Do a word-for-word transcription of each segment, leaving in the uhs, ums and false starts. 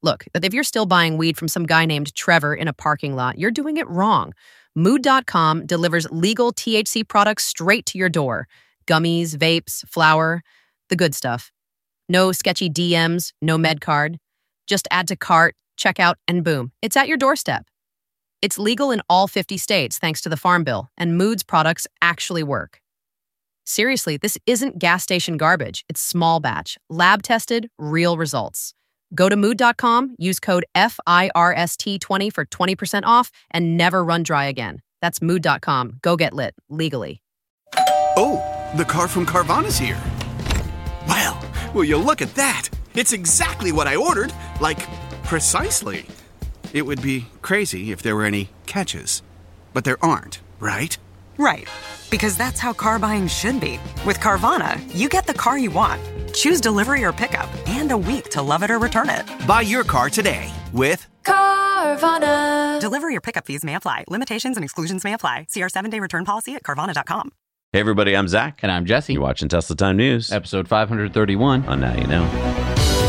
Look, if you're still buying weed from some guy named Trevor in a parking lot, you're doing it wrong. Mood dot com delivers legal T H C products straight to your door. Gummies, vapes, flour, the good stuff. No sketchy D Ms, no med card. Just add to cart, check out, and boom, it's at your doorstep. It's legal in all fifty states thanks to the Farm Bill, and Mood's products actually work. Seriously, this isn't gas station garbage. It's small batch, lab-tested, real results. Go to mood dot com, use code F I R S T twenty for twenty percent off, and never run dry again. That's mood dot com. Go get lit, legally. Oh, the car from Carvana's here. Well, will you look at that? It's exactly what I ordered. Like, precisely. It would be crazy if there were any catches. But there aren't, right? Right. Because that's how car buying should be. With Carvana, you get the car you want. Choose delivery or pickup, and a week to love it or return it. Buy your car today with Carvana. Delivery or pickup fees may apply. Limitations and exclusions may apply. See our seven-day return policy at Carvana dot com. Hey everybody, I'm Zach. And I'm Jesse. You're watching Tesla Time News. Episode five thirty-one. On Now You Know.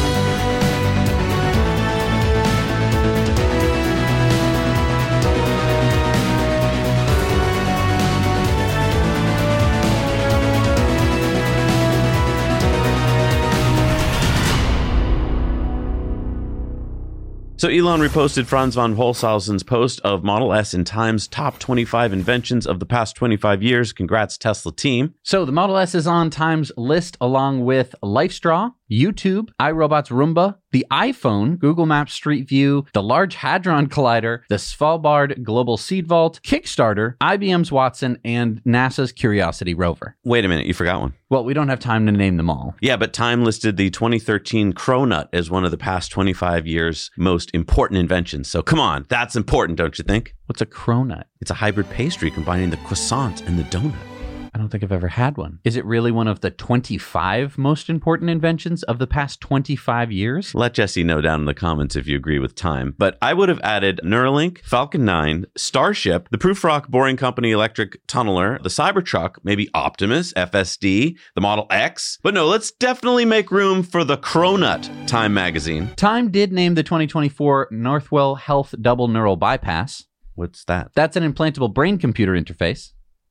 So Elon reposted Franz von Holzhausen's post of Model S in Time's top twenty-five inventions of the past twenty-five years. Congrats, Tesla team. So the Model S is on Time's list along with LifeStraw, YouTube, iRobot's Roomba, the iPhone, Google Maps Street View, the Large Hadron Collider, the Svalbard Global Seed Vault, Kickstarter, I B M's Watson, and NASA's Curiosity rover. Wait a minute, you forgot one. Well, we don't have time to name them all. Yeah, but Time listed the twenty thirteen Cronut as one of the past twenty-five years' most important inventions. So come on, that's important, don't you think? What's a Cronut? It's a hybrid pastry combining the croissant and the donut. I don't think I've ever had one. Is it really one of the twenty-five most important inventions of the past twenty-five years? Let Jesse know down in the comments if you agree with Time. But I would have added Neuralink, Falcon nine, Starship, the Prufrock Boring Company electric tunneler, the Cybertruck, maybe Optimus, F S D, the Model X. But no, let's definitely make room for the Cronut, Time magazine. Time did name the twenty twenty-four Northwell Health Double Neural Bypass. What's that? That's an implantable brain-computer interface.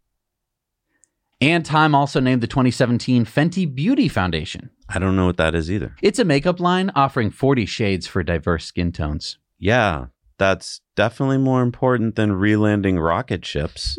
And Time also named the twenty seventeen Fenty Beauty Foundation. I don't know what that is either. It's a makeup line offering forty shades for diverse skin tones. Yeah, that's definitely more important than re-landing rocket ships.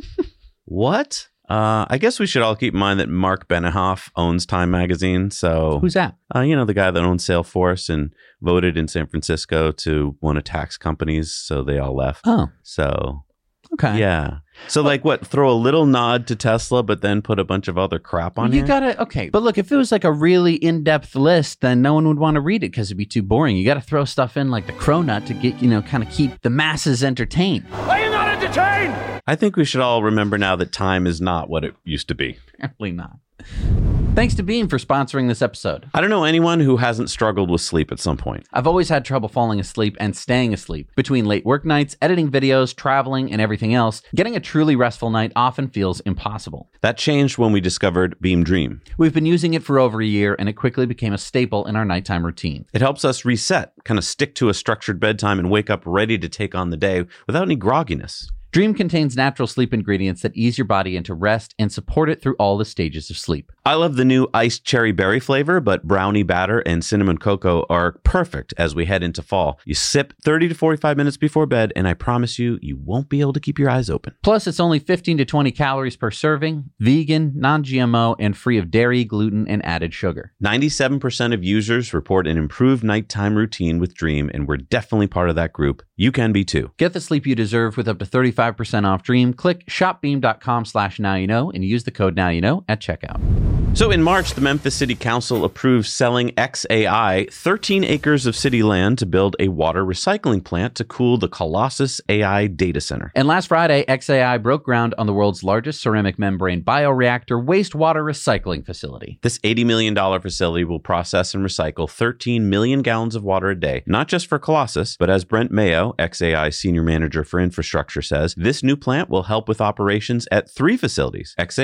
What? Uh, I guess we should all keep in mind that Mark Benioff owns Time magazine. So who's that? Uh, you know, the guy that owns Salesforce and voted in San Francisco to one of tax companies. So they all left. Oh. So... Okay. Yeah. So, like, what? Throw a little nod to Tesla, but then put a bunch of other crap on you here? gotta, okay. But look, if it was like a really in-depth list, then no one would want to read it because it'd be too boring. You got to throw stuff in like the Cronut to get, you know, kind of keep the masses entertained. Are you not entertained? I think we should all remember now that Time is not what it used to be. Apparently not. Thanks to Beam for sponsoring this episode. I don't know anyone who hasn't struggled with sleep at some point. I've always had trouble falling asleep and staying asleep. Between late work nights, editing videos, traveling, and everything else, getting a truly restful night often feels impossible. That changed when we discovered Beam Dream. We've been using it for over a year, and it quickly became a staple in our nighttime routine. It helps us reset, kind of stick to a structured bedtime and wake up ready to take on the day without any grogginess. Dream contains natural sleep ingredients that ease your body into rest and support it through all the stages of sleep. I love the new iced cherry berry flavor, but brownie batter and cinnamon cocoa are perfect as we head into fall. You sip thirty to forty-five minutes before bed, and I promise you, you won't be able to keep your eyes open. Plus, it's only fifteen to twenty calories per serving, vegan, non-G M O, and free of dairy, gluten, and added sugar. ninety-seven percent of users report an improved nighttime routine with Dream, and we're definitely part of that group. You can be too. Get the sleep you deserve with up to thirty-five percent off Dream. Click shopbeam.com slash now you know and use the code now you know at checkout. So in March, the Memphis City Council approved selling X A I thirteen acres of city land to build a water recycling plant to cool the Colossus A I data center. And last Friday, X A I broke ground on the world's largest ceramic membrane bioreactor wastewater recycling facility. This eighty million dollars facility will process and recycle thirteen million gallons of water a day, not just for Colossus, but as Brent Mayo, X A I Senior Manager for Infrastructure, says, this new plant will help with operations at three facilities, X A I,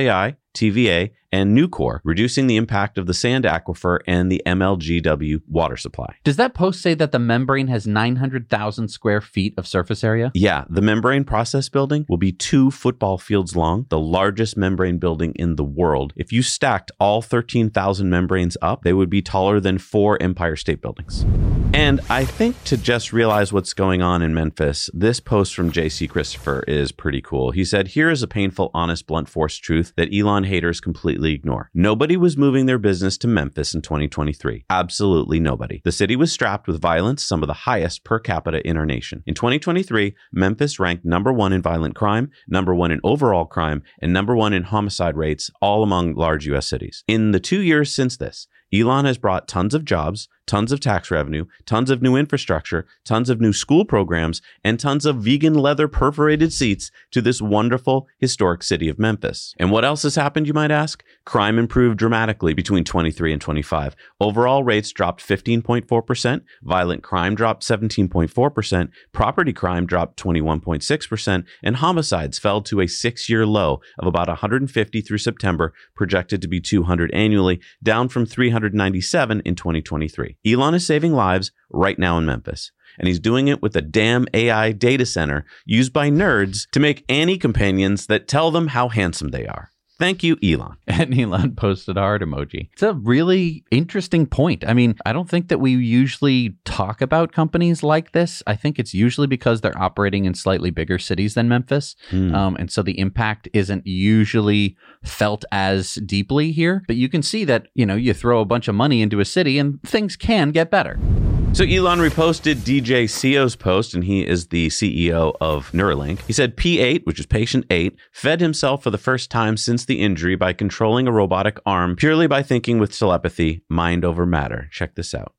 T V A, and Nucor, reducing the impact of the sand aquifer and the M L G W water supply. Does that post say that the membrane has nine hundred thousand square feet of surface area? Yeah, the membrane process building will be two football fields long, the largest membrane building in the world. If you stacked all thirteen thousand membranes up, they would be taller than four Empire State Buildings. And I think to just realize what's going on in Memphis, this post from J C Christopher is pretty cool. He said, "Here is a painful, honest, blunt force truth that Elon haters completely ignore. Nobody was moving their business to Memphis in twenty twenty-three. Absolutely nobody. The city was strapped with violence, some of the highest per capita in our nation. In twenty twenty-three, Memphis ranked number one in violent crime, number one in overall crime, and number one in homicide rates, all among large U S cities. In the two years since this, Elon has brought tons of jobs, tons of tax revenue, tons of new infrastructure, tons of new school programs, and tons of vegan leather perforated seats to this wonderful, historic city of Memphis. And what else has happened, you might ask? Crime improved dramatically between twenty-three and twenty-five. Overall rates dropped fifteen point four percent, violent crime dropped seventeen point four percent, property crime dropped twenty-one point six percent, and homicides fell to a six-year low of about one hundred fifty through September, projected to be two hundred annually, down from three hundred ninety-seven in twenty twenty-three. Elon is saving lives right now in Memphis, and he's doing it with a damn A I data center used by nerds to make Annie companions that tell them how handsome they are. Thank you, Elon." And Elon posted a heart emoji. It's a really interesting point. I mean, I don't think that we usually talk about companies like this. I think it's usually because they're operating in slightly bigger cities than Memphis. Mm. Um, and so the impact isn't usually felt as deeply here. But you can see that, you know, you throw a bunch of money into a city and things can get better. So Elon reposted D J C O's post, and he is the C E O of Neuralink. He said P eight, which is patient eight, fed himself for the first time since the injury by controlling a robotic arm purely by thinking with telepathy, mind over matter. Check this out.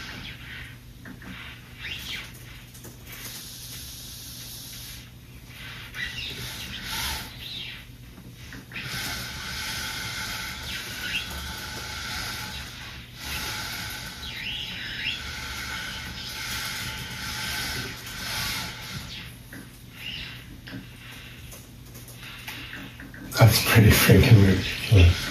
That's pretty freaking ridiculous.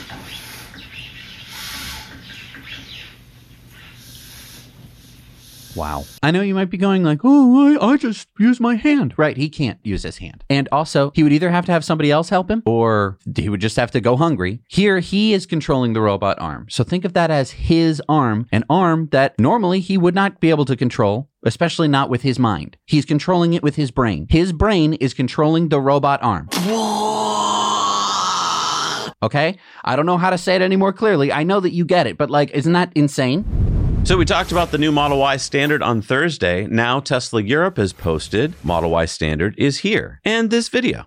Wow. I know you might be going like, oh, I, I just use my hand. Right. He can't use his hand. And also, he would either have to have somebody else help him or he would just have to go hungry. Here, he is controlling the robot arm. So think of that as his arm, an arm that normally he would not be able to control, especially not with his mind. He's controlling it with his brain. His brain is controlling the robot arm. Okay? I don't know how to say it any more clearly. I know that you get it, but like, isn't that insane? So we talked about the new Model Y Standard on Thursday. Now Tesla Europe has posted Model Y Standard is here. And this video.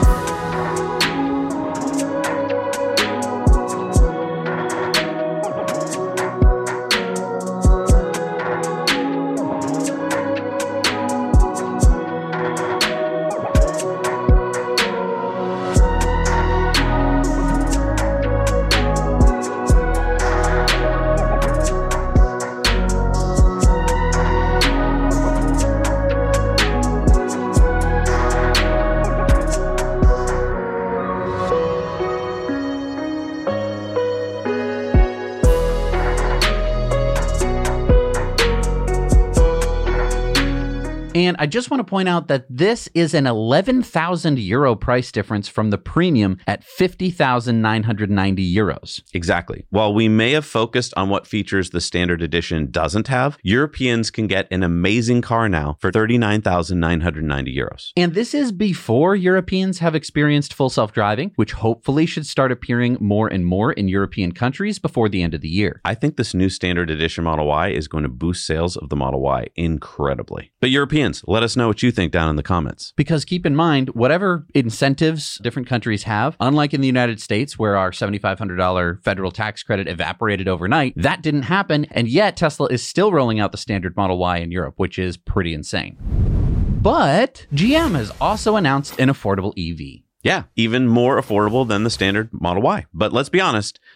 And I just want to point out that this is an eleven thousand euro price difference from the premium at fifty thousand nine hundred ninety euros. Exactly. While we may have focused on what features the standard edition doesn't have, Europeans can get an amazing car now for thirty-nine thousand nine hundred ninety euros. And this is before Europeans have experienced full self-driving, which hopefully should start appearing more and more in European countries before the end of the year. I think this new standard edition Model Y is going to boost sales of the Model Y incredibly. But Europeans, let us know what you think down in the comments. Because keep in mind, whatever incentives different countries have, unlike in the United States, where our seven thousand five hundred dollars federal tax credit evaporated overnight, that didn't happen. And yet Tesla is still rolling out the standard Model Y in Europe, which is pretty insane. But G M has also announced an affordable E V. Yeah, even more affordable than the standard Model Y. But let's be honest,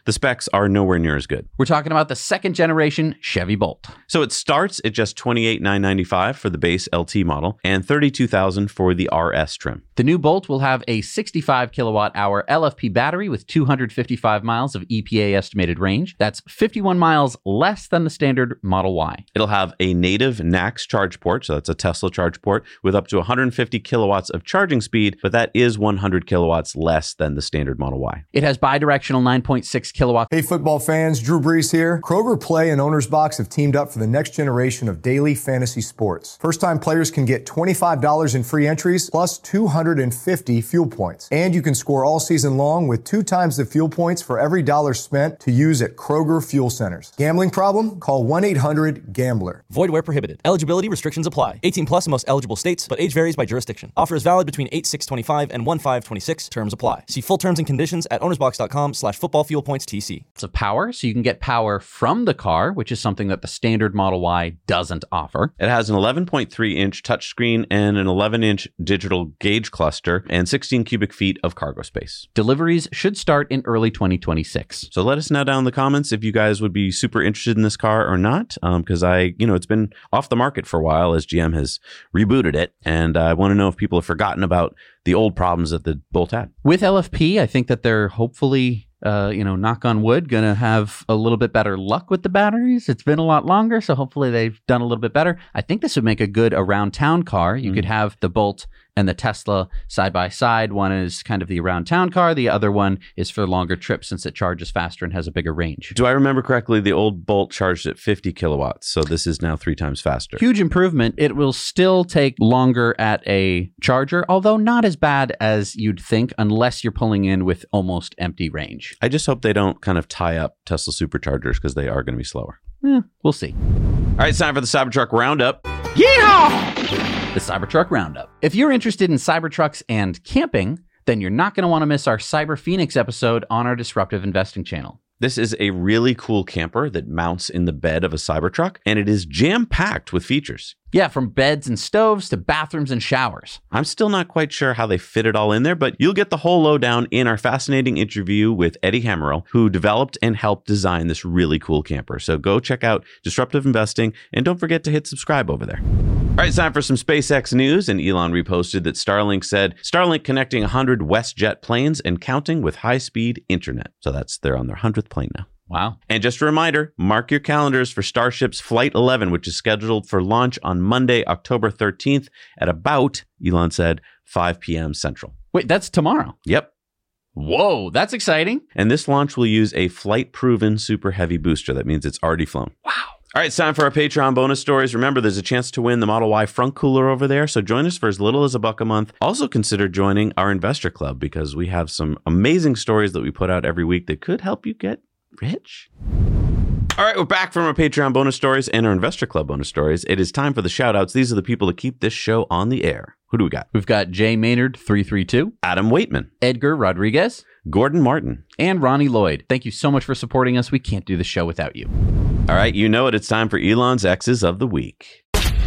the specs are nowhere near as good. We're talking about the second generation Chevy Bolt. So it starts at just twenty-eight thousand nine hundred ninety-five dollars for the base L T model and thirty-two thousand dollars for the R S trim. The new Bolt will have a sixty-five kilowatt hour L F P battery with two hundred fifty-five miles of E P A estimated range. That's fifty-one miles less than the standard Model Y. It'll have a native N A C S charge port, so that's a Tesla charge port, with up to one hundred fifty kilowatts of charging speed, but that is one hundred kilowatts less than the standard Model Y. It has bidirectional nine point six kilowatts. Hey football fans, Drew Brees here. Kroger Play and Owner's Box have teamed up for the next generation of daily fantasy sports. First-time players can get twenty-five dollars in free entries plus two hundred fifty fuel points. And you can score all season long with two times the fuel points for every dollar spent to use at Kroger Fuel Centers. Gambling problem? Call one eight hundred gambler. Void where prohibited. Eligibility restrictions apply. eighteen plus in most eligible states, but age varies by jurisdiction. Offer is valid between eight six twenty-five and one five twenty-six. Terms apply. See full terms and conditions at ownersbox.com slash football fuel points TC. It's of power, so you can get power from the car, which is something that the standard Model Y doesn't offer. It has an eleven point three inch touchscreen and an eleven inch digital gauge cluster and sixteen cubic feet of cargo space. Deliveries should start in early twenty twenty-six. So let us know down in the comments if you guys would be super interested in this car or not, because um, I, you know, it's been off the market for a while as G M has rebooted it, and I want to know if people have forgotten about the old problems that the Bolt had. With L F P, I think that they're hopefully Uh, you know, knock on wood, going to have a little bit better luck with the batteries. It's been a lot longer, so hopefully they've done a little bit better. I think this would make a good around town car. You mm. could have the Bolt and the Tesla side by side. One is kind of the around town car. The other one is for longer trips since it charges faster and has a bigger range. Do I remember correctly? The old Bolt charged at fifty kilowatts, so this is now three times faster. Huge improvement. It will still take longer at a charger, although not as bad as you'd think unless you're pulling in with almost empty range. I just hope they don't kind of tie up Tesla superchargers because they are going to be slower. Yeah, we'll see. All right, it's time for the Cybertruck Roundup. Yeehaw! The Cybertruck Roundup. If you're interested in Cybertrucks and camping, then you're not going to want to miss our Cyber Phoenix episode on our Disruptive Investing channel. This is a really cool camper that mounts in the bed of a Cybertruck, and it is jam-packed with features. Yeah, from beds and stoves to bathrooms and showers. I'm still not quite sure how they fit it all in there, but you'll get the whole lowdown in our fascinating interview with Eddie Hammerell, who developed and helped design this really cool camper. So go check out Disruptive Investing, and don't forget to hit subscribe over there. All right, it's time for some SpaceX news, and Elon reposted that Starlink said, Starlink connecting one hundred WestJet planes and counting with high-speed internet. So that's, they're on their hundredth plane now. Wow. And just a reminder, mark your calendars for Starship's Flight eleven, which is scheduled for launch on Monday, October thirteenth at about, Elon said, five p.m. Central. Wait, that's tomorrow? Yep. Whoa, that's exciting. And this launch will use a flight-proven super heavy booster. That means it's already flown. Wow. All right, it's time for our Patreon bonus stories. Remember, there's a chance to win the Model Y front cooler over there, so join us for as little as a buck a month. Also consider joining our investor club because we have some amazing stories that we put out every week that could help you get rich. All right, we're back from our Patreon bonus stories and our Investor Club bonus stories. It is time for the shout-outs. These are the people that keep this show on the air. Who do we got? We've got Jay Maynard, three three two. Adam Waitman. Edgar Rodriguez. Gordon Martin. And Ronnie Lloyd. Thank you so much for supporting us. We can't do the show without you. All right, you know it. It's time for Elon's X's of the Week.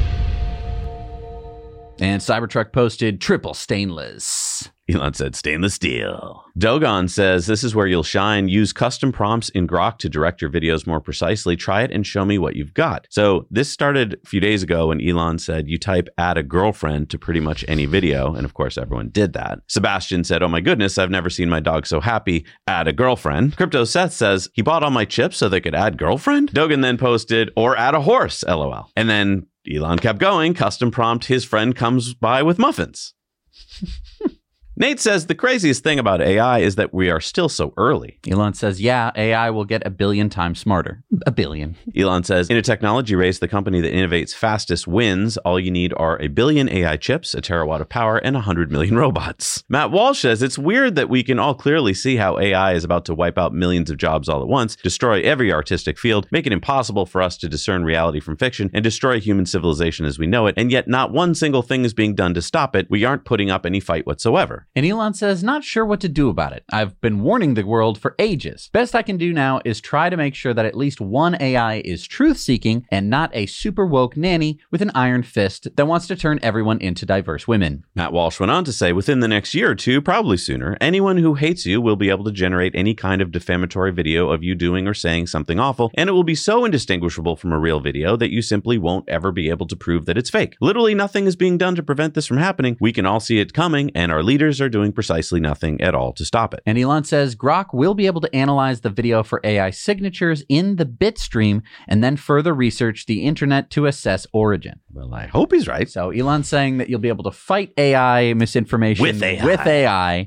And Cybertruck posted triple stainless. Elon said stainless steel. Dogon says, this is where you'll shine. Use custom prompts in Grok to direct your videos more precisely. Try it and show me what you've got. So this started a few days ago when Elon said, you type add a girlfriend to pretty much any video. And of course, everyone did that. Sebastian said, oh my goodness, I've never seen my dog so happy. Add a girlfriend. Crypto Seth says, he bought all my chips so they could add girlfriend. Dogan then posted, or add a horse, LOL. And then Elon kept going. Custom prompt, his friend comes by with muffins. Nate says the craziest thing about A I is that we are still so early. Elon says, yeah, A I will get a billion times smarter. A billion. Elon says, in a technology race, the company that innovates fastest wins. All you need are a billion A I chips, a terawatt of power, and one hundred million robots. Matt Walsh says, it's weird that we can all clearly see how A I is about to wipe out millions of jobs all at once, destroy every artistic field, make it impossible for us to discern reality from fiction, and destroy human civilization as we know it, and yet not one single thing is being done to stop it. We aren't putting up any fight whatsoever. And Elon says, not sure what to do about it. I've been warning the world for ages. Best I can do now is try to make sure that at least one A I is truth-seeking and not a super woke nanny with an iron fist that wants to turn everyone into diverse women. Matt Walsh went on to say, within the next year or two, probably sooner, anyone who hates you will be able to generate any kind of defamatory video of you doing or saying something awful, and it will be so indistinguishable from a real video that you simply won't ever be able to prove that it's fake. Literally nothing is being done to prevent this from happening. We can all see it coming, and our leaders are doing precisely nothing at all to stop it. And Elon says Grok will be able to analyze the video for A I signatures in the bitstream and then further research the internet to assess origin. Well, I hope he's right. So Elon's saying that you'll be able to fight A I misinformation With A I. With A I.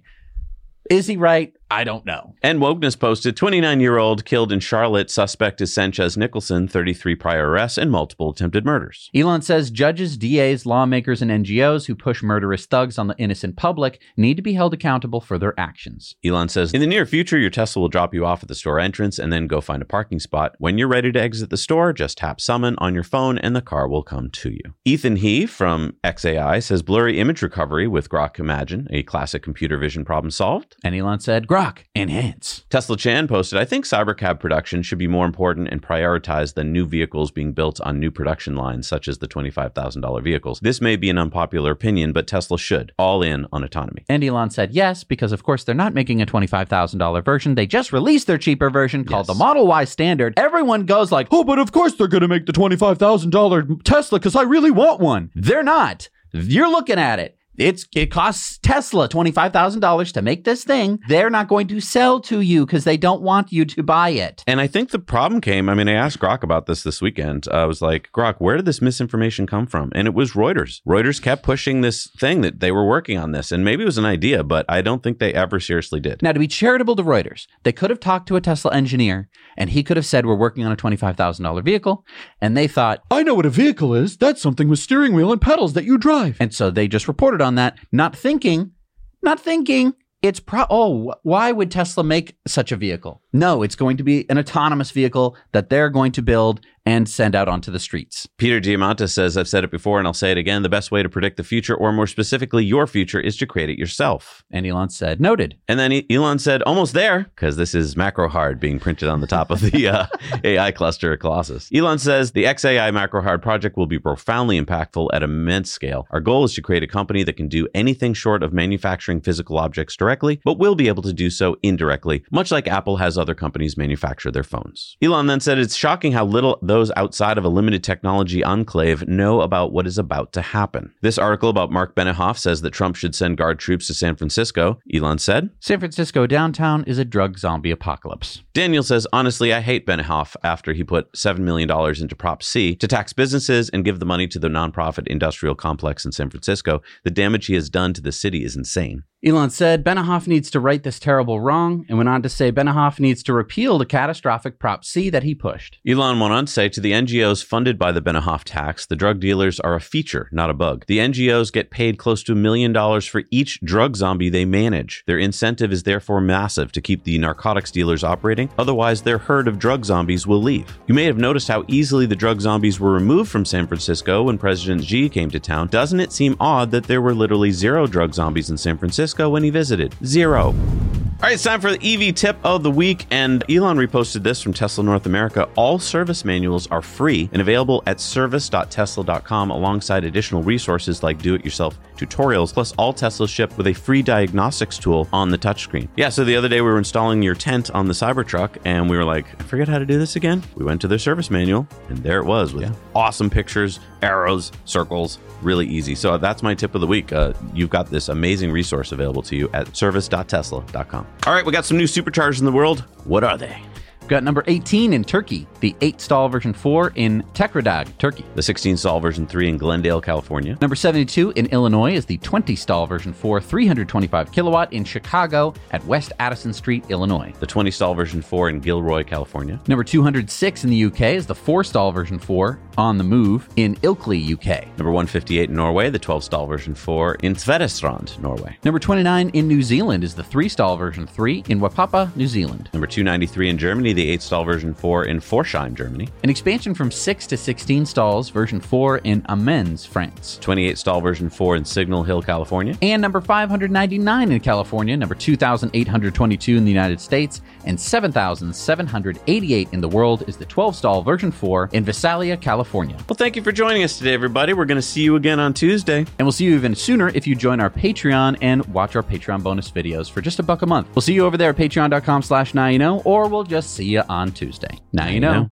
Is he right? I don't know. And Wokeness posted, twenty-nine-year-old killed in Charlotte. Suspect is Sanchez Nicholson, thirty-three prior arrests and multiple attempted murders. Elon says judges, D As, lawmakers, and N G Os who push murderous thugs on the innocent public need to be held accountable for their actions. Elon says, in the near future, your Tesla will drop you off at the store entrance and then go find a parking spot. When you're ready to exit the store, just tap summon on your phone and the car will come to you. Ethan He from X A I says blurry image recovery with Grok Imagine, a classic computer vision problem solved. And Elon said, Grok, enhance. Tesla Chan posted, I think Cybercab production should be more important and prioritized than new vehicles being built on new production lines, such as the twenty-five thousand dollars vehicles. This may be an unpopular opinion, but Tesla should. All in on autonomy. And Elon said yes, because of course they're not making a twenty-five thousand dollars version. They just released their cheaper version called Yes. the Model Y Standard. Everyone goes like, oh, but of course they're going to make the twenty-five thousand dollars Tesla because I really want one. They're not. You're looking at it. It's it costs Tesla twenty-five thousand dollars to make this thing. They're not going to sell to you because they don't want you to buy it. And I think the problem came, I mean, I asked Grok about this this weekend. I was like, Grok, where did this misinformation come from? And it was Reuters. Reuters kept pushing this thing that they were working on this. And maybe it was an idea, but I don't think they ever seriously did. Now, to be charitable to Reuters, they could have talked to a Tesla engineer and he could have said, we're working on a twenty-five thousand dollars vehicle. And they thought, I know what a vehicle is. That's something with steering wheel and pedals that you drive. And so they just reported on that, not thinking, not thinking. It's pro, oh, why would Tesla make such a vehicle? No, it's going to be an autonomous vehicle that they're going to build and send out onto the streets. Peter Diamanta says, I've said it before and I'll say it again, the best way to predict the future, or more specifically your future, is to create it yourself. And Elon said, noted. And then Elon said, almost there, because this is macro hard being printed on the top of the uh, A I cluster at Colossus. Elon says, the X A I macro hard project will be profoundly impactful at immense scale. Our goal is to create a company that can do anything short of manufacturing physical objects directly, but will be able to do so indirectly, much like Apple has other companies manufacture their phones. Elon then said, it's shocking how little those outside of a limited technology enclave know about what is about to happen. This article about Mark Benioff says that Trump should send guard troops to San Francisco. Elon said, San Francisco downtown is a drug zombie apocalypse. Daniel says, honestly, I hate Benioff after he put seven million dollars into Prop C to tax businesses and give the money to the nonprofit industrial complex in San Francisco. The damage he has done to the city is insane. Elon said Benioff needs to right this terrible wrong, and went on to say Benioff needs to repeal the catastrophic Prop C that he pushed. Elon went on to say, to the N G Os funded by the Benioff tax, the drug dealers are a feature, not a bug. The N G Os get paid close to a million dollars for each drug zombie they manage. Their incentive is therefore massive to keep the narcotics dealers operating, otherwise their herd of drug zombies will leave. You may have noticed how easily the drug zombies were removed from San Francisco when President Xi came to town. Doesn't it seem odd that there were literally zero drug zombies in San Francisco when he visited? Zero. All right, it's time for the E V tip of the week, and Elon reposted this from Tesla North America. All service manuals are free and available at service dot tesla dot com alongside additional resources like do-it-yourself tutorials, plus all Teslas ship with a free diagnostics tool on the touchscreen. Yeah, so the other day we were installing your tent on the Cybertruck, and we were like, I forget how to do this again. We went to their service manual, and there it was with yeah. awesome pictures, arrows, circles, really easy. So that's my tip of the week. Uh, you've got this amazing resource available to you at service dot tesla dot com. All right, we got some new superchargers in the world. What are they? We've got number eighteen in Turkey, the eight stall version four in Tekirdağ, Turkey. The sixteen stall version three in Glendale, California. Number seventy-two in Illinois is the twenty stall version four, three hundred twenty-five kilowatt in Chicago at West Addison Street, Illinois. The twenty stall version four in Gilroy, California. Number two hundred six in the U K is the four stall version four on the move in Ilkley, U K. Number one fifty-eight in Norway, the twelve stall version four in Tvedestrand, Norway. Number twenty-nine in New Zealand is the three stall version three in Wapapa, New Zealand. Number two ninety-three in Germany, the eight stall version four in Forsheim, Germany. An expansion from six to sixteen stalls, version four in Amiens, France. twenty-eight stall version four in Signal Hill, California. And number five hundred ninety-nine in California, number two thousand eight hundred twenty-two in the United States, and seven thousand seven hundred eighty-eight in the world is the twelve stall version four in Visalia, California. Well, thank you for joining us today, everybody. We're going to see you again on Tuesday. And we'll see you even sooner if you join our Patreon and watch our Patreon bonus videos for just a buck a month. We'll see you over there at patreon.com slash now you know, or we'll just see you on Tuesday. Now you know.